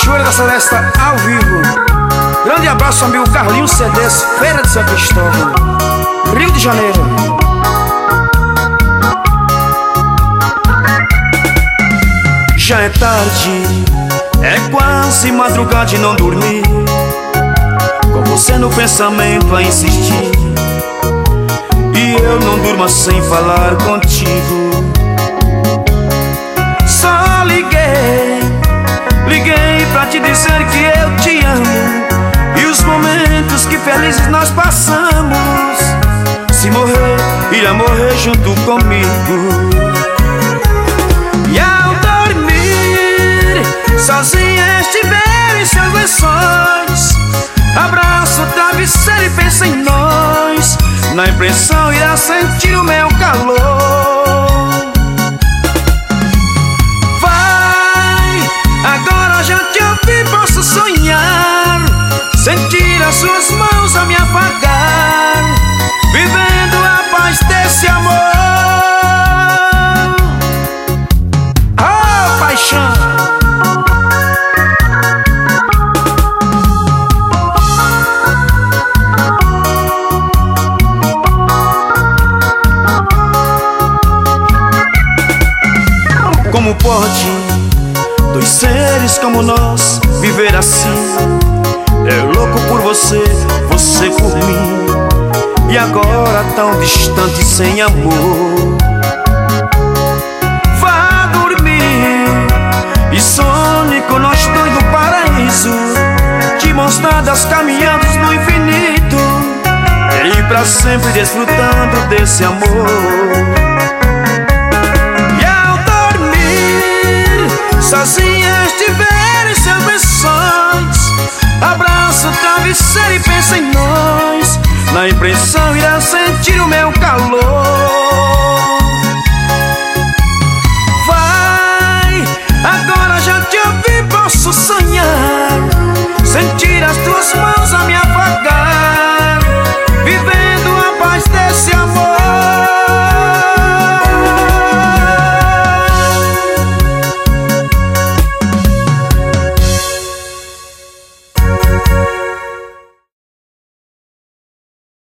Cachoeira da Celesta ao vivo. Grande abraço, amigo Carlinhos CDs, Feira de São Cristóvão, Rio de Janeiro. Já é tarde, é quase madrugada e não dormi, com você no pensamento a insistir, e eu não durmo sem falar contigo. Só liguei pra te dizer que eu te amo, e os momentos que felizes nós passamos. Se morrer, irá morrer junto comigo. E ao dormir, sozinha estiver em seus lençóis, abraço o travesseiro e pensa em nós. Na impressão irá sentir o meu calor. Vai, agora já te ouvi, posso sonhar, sentir as suas mãos a me afagar, vivendo a paz desse amor. Oh, paixão! Como pode dois seres como nós viver assim? Eu louco por você, você por mim, e agora tão distante sem amor. Vá dormir e sonhe com nós dois no paraíso, de mãos dadas caminhando no infinito, e pra sempre desfrutando desse amor. Sozinha estiver em seus lençóis, abraça o travesseiro e pensa em nós. Na impressão irá sentir o meu calor. Vai, agora já te ouvi, posso sonhar, sentir as tuas mãos a me